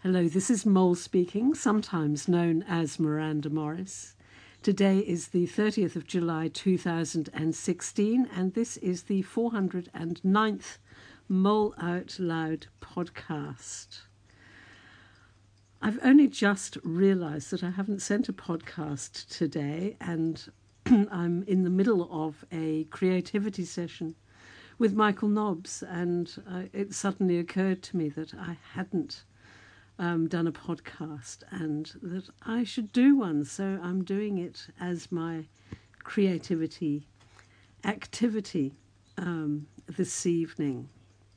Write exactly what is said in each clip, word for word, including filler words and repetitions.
Hello, this is Mole speaking, sometimes known as Miranda Morris. Today is the thirtieth of July two thousand sixteen, and this is the four hundred ninth Mole Out Loud podcast. I've only just realised that I haven't sent a podcast today, and I'm in the middle of a creativity session with Michael Nobbs, and uh, it suddenly occurred to me that I hadn't Um, done a podcast and that I should do one, so I'm doing it as my creativity activity um, this evening.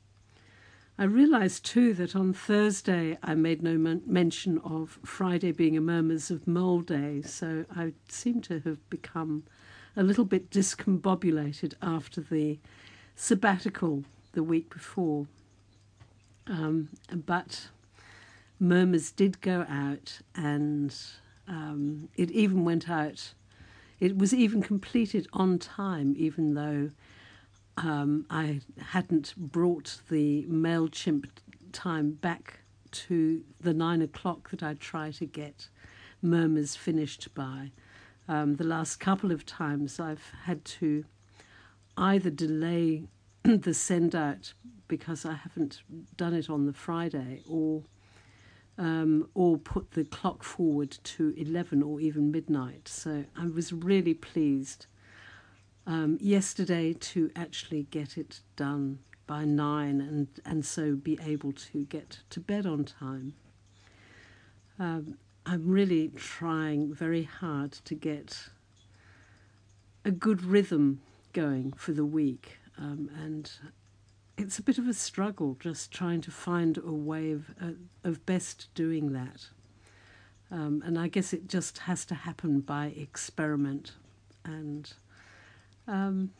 I realised too that on Thursday I made no men- mention of Friday being a Murmurs of Mole Day, so I seem to have become a little bit discombobulated after the sabbatical the week before. Um, but Murmurs did go out, and um, it even went out, it was even completed on time, even though um, I hadn't brought the MailChimp time back to the nine o'clock that I try to get Murmurs finished by. Um, the last couple of times I've had to either delay the send out because I haven't done it on the Friday, or Um, or put the clock forward to eleven or even midnight. So I was really pleased um, yesterday to actually get it done by nine and, and so be able to get to bed on time. Um, I'm really trying very hard to get a good rhythm going for the week, um, and it's a bit of a struggle just trying to find a way of, uh, of best doing that. Um, and I guess it just has to happen by experiment. And um,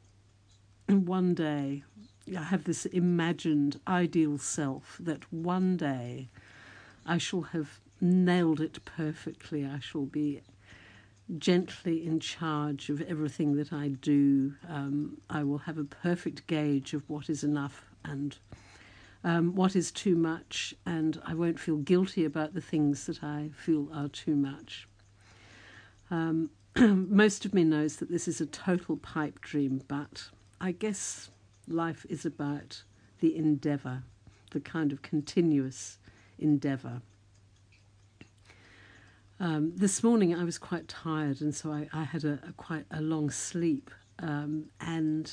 one day, I have this imagined ideal self that one day I shall have nailed it perfectly. I shall be gently in charge of everything that I do. Um, I will have a perfect gauge of what is enough and um, what is too much, and I won't feel guilty about the things that I feel are too much. Um, most of me knows that this is a total pipe dream, but I guess life is about the endeavour, the kind of continuous endeavour. Um, this morning I was quite tired, and so I, I had a, a quite a long sleep, um, and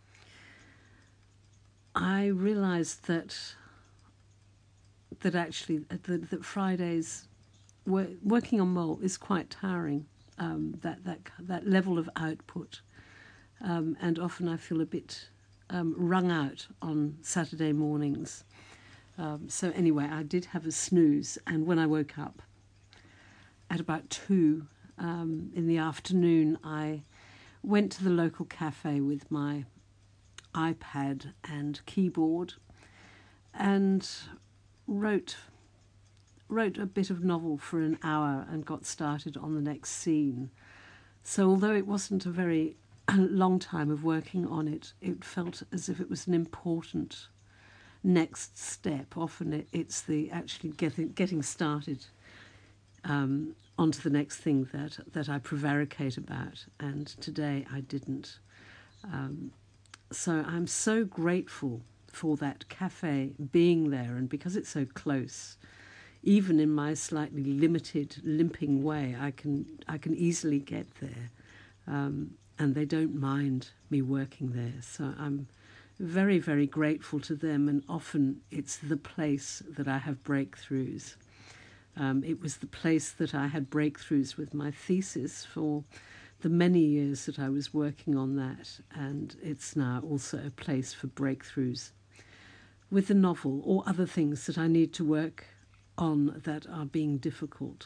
I realised that that actually that, that Fridays wor- working on Mole is quite tiring. Um, that that that level of output, um, and often I feel a bit um, wrung out on Saturday mornings. Um, so anyway, I did have a snooze, and when I woke up at about two um, in the afternoon, I went to the local cafe with my iPad and keyboard and wrote wrote a bit of novel for an hour and got started on the next scene. So although it wasn't a very long time of working on it, it felt as if it was an important next step. Often it, it's the actually getting getting started Um, onto the next thing that that I prevaricate about, and today I didn't. Um, so I'm so grateful for that cafe being there, and because it's so close, even in my slightly limited, limping way, I can I can easily get there, um, and they don't mind me working there. So I'm very, very grateful to them, and often it's the place that I have breakthroughs. Um, it was the place that I had breakthroughs with my thesis for the many years that I was working on that, and it's now also a place for breakthroughs with the novel or other things that I need to work on that are being difficult.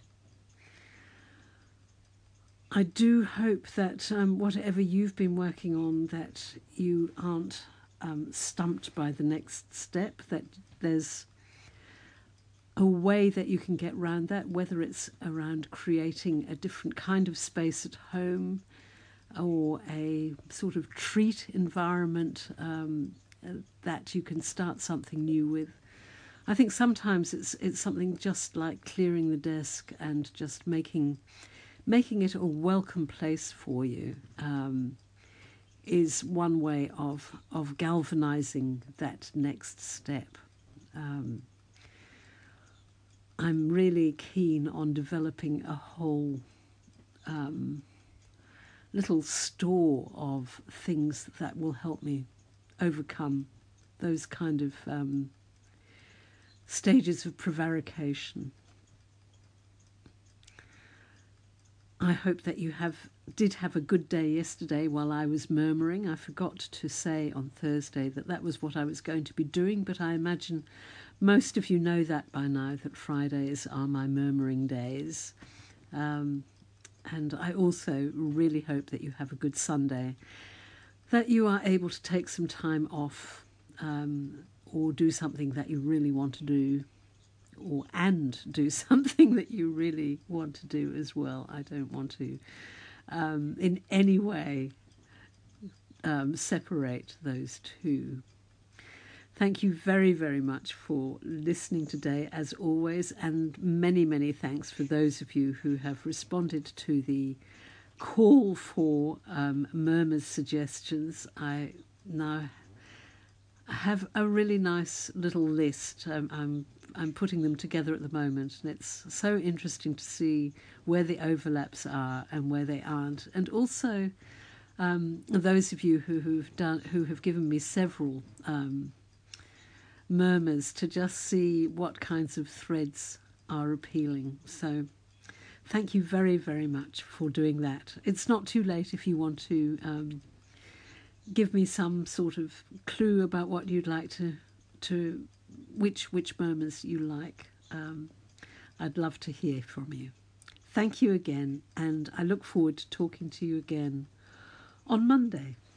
I do hope that um, whatever you've been working on, that you aren't um, stumped by the next step, that there's a way that you can get around that, whether it's around creating a different kind of space at home or a sort of treat environment um, that you can start something new with. I think sometimes it's it's something just like clearing the desk and just making making it a welcome place for you. Um, is one way of of galvanizing that next step. Um, I'm really keen on developing a whole um, little store of things that will help me overcome those kind of um, stages of prevarication. I hope that you have did have a good day yesterday while I was murmuring. I forgot to say on Thursday that that was what I was going to be doing, but I imagine most of you know that by now, that Fridays are my murmuring days. Um, and I also really hope that you have a good Sunday, that you are able to take some time off um, or do something that you really want to do. Or and do something that you really want to do as well. I don't want to um, in any way um, separate those two. Thank you very, very much for listening today, as always, and many, many thanks for those of you who have responded to the call for um, murmurs suggestions. I now have a really nice little list. Um, I'm I'm putting them together at the moment, and it's so interesting to see where the overlaps are and where they aren't. And also, um, those of you who who've done who have given me several um, murmurs to just see what kinds of threads are appealing. So, thank you very, very much for doing that. It's not too late if you want to um, give me some sort of clue about what you'd like to to. Which which murmurs you like. Um, I'd love to hear from you. Thank you again, and I look forward to talking to you again on Monday.